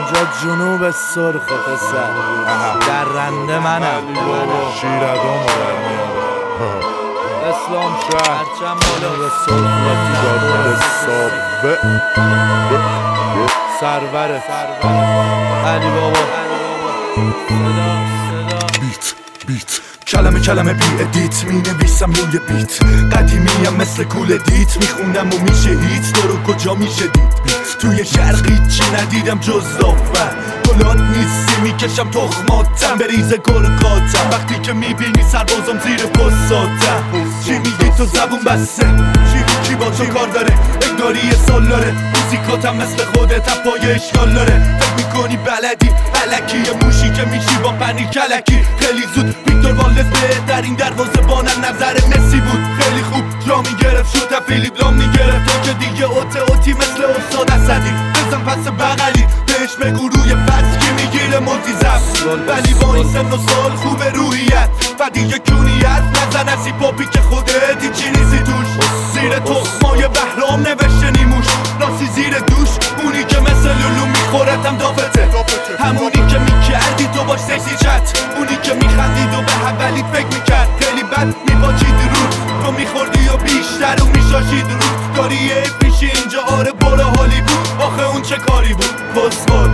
اینجا جنوب سرخ پسر درنده منم شیردامو در میاره اسلام شهر هرچند بالا سرور علی بابا بیت کلمه بی ادیت می نویسم روی بیت قدیمیم مثل کول دیت میخونم و میشه هیت تو رو کجا میشه دید توی شرقی چی ندیدم جز دافن گلات نیستی میکشم تخماتم بریزه گرگاتم وقتی که میبینی سربازم زیر پستاتم چی میگی تو زبون بسته کی با تو کار داره انگاری یه سال داره موزیکاتم مثل خودت پای اشکال داره فکر میکنی بلدی علکی یه موشی که میشی با پنیر کلکی خیلی زود ویکتور والدز بهترین دروازه بانم نظر مسی بود خیلی خوب جا میگرفت شوت فیلیپ لام میگرفت تو که دیگه اوتی مثل استاد اسدی بزن پس بغلی بهش بگو روی پس کی میگیره ملتی زفت ولی با این سن و سال خوبه روحیت و دیگه کونیت نزن از پاپی که خودتی چی نیستی توش زیر تخمای بهرام نوشته نیموش راسی زیر دوش اونی که مثل لولو میخورتم دافته همونی که میکردی تو باش سکسی چت اونی که میخندید و به اولیت فکر میکرد خیلی بد میباچید رو تو میخوردی و بیشتر و میشاشید رو داری یه پیشی اینجا آره برو هالیوود آخه اون چه کاری بود کسخور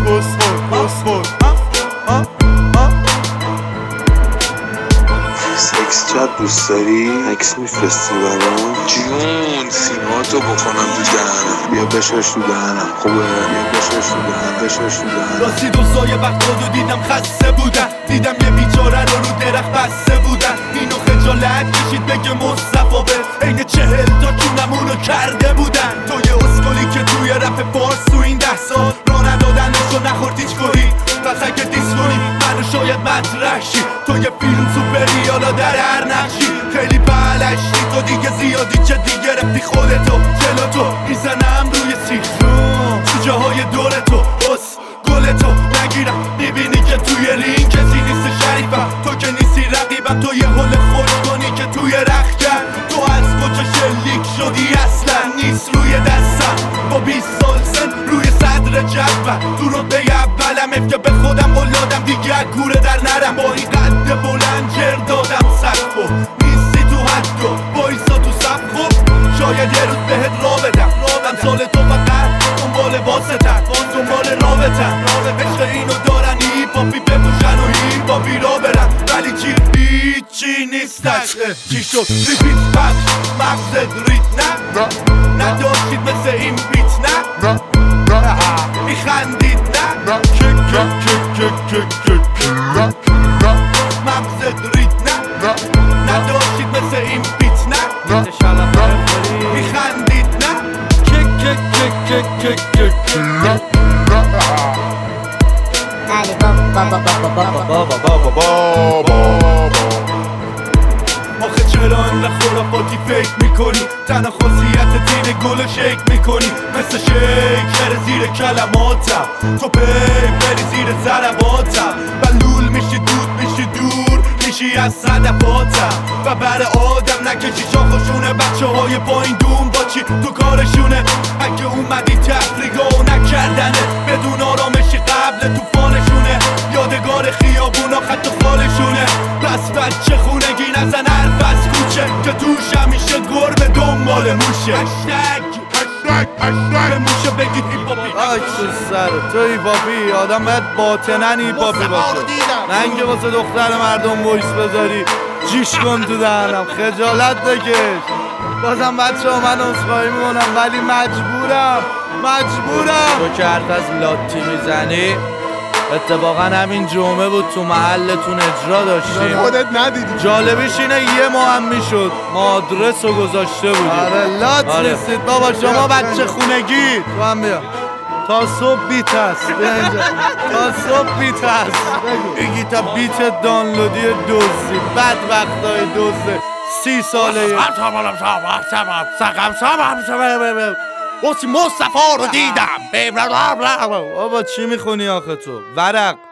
سکس چت دوست داری؟ عکس میفرستی برام؟ جون سیماتو بکنم تو دهنم بیا بشش تو دهنم خوبه بیا بشش تو دهنم راستی دوستای وقت خودو دیدم خسته بودن دیدم یه بیچاره رو درخت بسته بودن اینو خجالت کشید بگه مصطفی به عین 40 تا کونمونو کرده بودن تو یه اسکلی که توی رپ فارس تو این 10 سال را ندادنشو نخورد هیچ گوهی پس اگه دیس کنی منو شاید مطرح شی تو یه فیلم سوپری حالا در هر نقشی خیلی بلشتی تو دیگه زیادی چه دیگه رفتی خودتو جلو تو میزنم روی سیخروم تو جاهای دور تو بس گل تو نگیرم میبینی که توی رینگ کسی نیست شریفم تو که نیستی رقیبم تو یه حل خوش کنی که توی رخ کرد تو از کجا شلیک شدی اصلا نیست روی دستم با 20 سال سن روی صدر جدول تو رتبه اولم که به خودم قلادم دیگه کوره در نرم با این قد بلند جر دادم سقفو نیستی تو حد و بایستا تو صف خوب شاید یه روز بهت را بدم سال تو فقط دنبال واسطن دنبال رابطن عشق اینو دارن هیپاپی بپوشن و هیپاپی را برن ولی چی هیچی نیستش چی شد ریپیت پخش مغزت ریت نه نداشتید مثل این بیت نه میخندید نه مغزت ریت نه نداشتید مثل این بیت نه میخندید نه علی بابا آخه چرا انقدر خرافاتی فکر میکنی تنها خاصیت تین گل شیک میکنی مثل شیکر زیر کلماتم تو بری زیر ضرباتم بلول میشی دود میشی دور میشی از صدفاتم و بر آدم نکشی شاخشونه بچه های پایین دوم با چی تو کارشونه اگه اومدی تفریگا نکردنه بدون آرامشی قبل توفانشونه یادگار خیابونا خط و خالشونه پس بچه خونگی نزن حرف از کوچه که توش همیشه گربه دنبال موشه به موشه بگید هیپاپی آی تو سر تو هیپاپی آدم باید باطنن هیپاپی باشه نه اینکه واسه دختر مردم وایس بذاری جیش کن تو دهنم خجالت بکش بازم بچه ها من عذرخواهی میکنم ولی مجبورم تو که حرف از لاتی میزنی اتفاقا همین جمعه بود تو محلتون اجرا داشتیم خودت ندیدی جالبیش اینه یه ماه هم میشد ما آدرس رو گذاشته بودیم آره لات نیستید بابا شما بچه خونگی تو هم بیا تا صبح بیت هست تا صبح بیت هست بگی تا بیت دانلودی دوزی بدبختای دوزه 30 ساله مصطفی رو دیدم بابا چی میخونی آخه تو ورق